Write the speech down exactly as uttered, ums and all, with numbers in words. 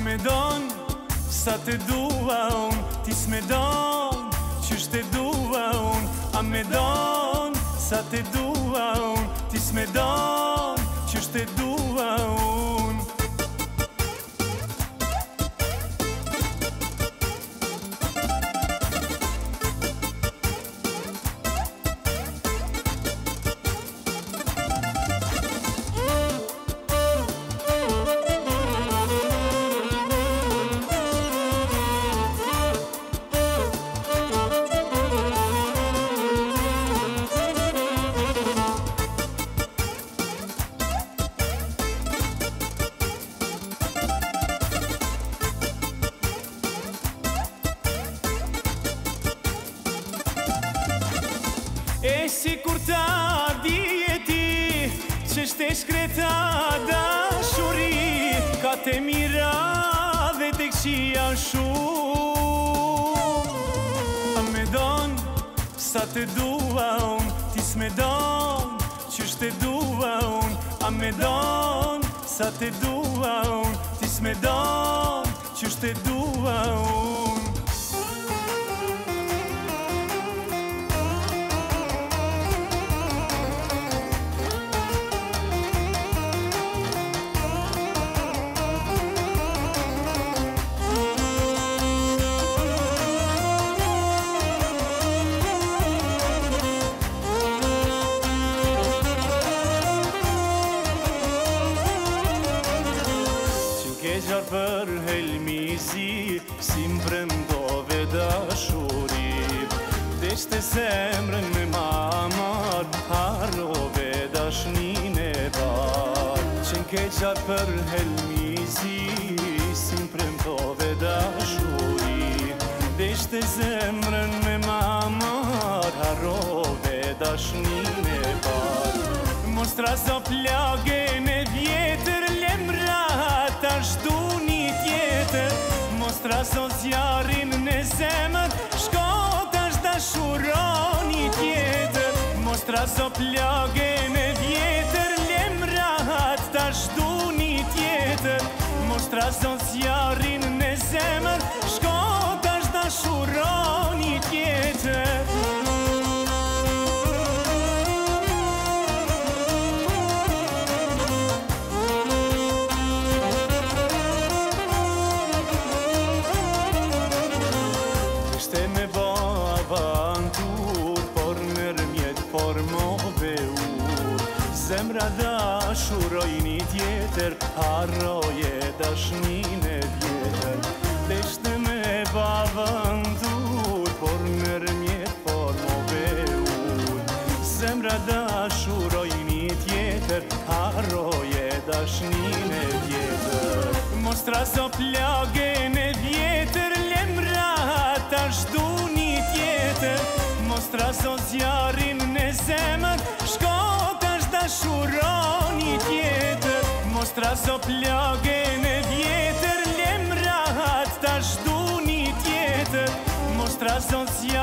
me don, sa te dua un, ti s'me don, qysh te dua un. A me don, sa te dua un, ti s'me don, qysh te dua un. E si kur ta dije ti, që shte shkreta dashuri, ka te mira dhe te këqia shumë. A me don, sa te dua un, ti s'me don, qysh te dua un. A me don, sa te dua un, ti s'me don, qysh te dua un. Ke gjarë për helmizi, si mbrëndove dashuri. Deshte zemrën me mamar, harrove dashnin e bar. Qen ke gjarë për helmizi, si mbrëndove dashuri. Deshte zemrën me mamar, harrove dashnin e bar. Mostra so plagën e vjetër, lemra ta shdu një tjetër. Mostra so zjarin në zemër, shko ta shdashuro një tjetër. Mostra so plagën e vjetër, lemra ta shdu një tjetër. Mostra so zjarin në zemër, shko ta shdashuro një tjetër. Zemra dashuroj një tjetër, harroje dashnin e vjetër. Deshte me bavandur, por nërmjet formove ull. Zemra dashuroj një tjetër, harroje dashnin e vjetër. Mostra so plagën e vjetër, lemra ta shdu një tjetër. Mostra so zjarin në zemër, shko dashuro një tjetër. Mostra so plagën e vjetër, lemra ta shdu një tjetër. Mostra so zjarin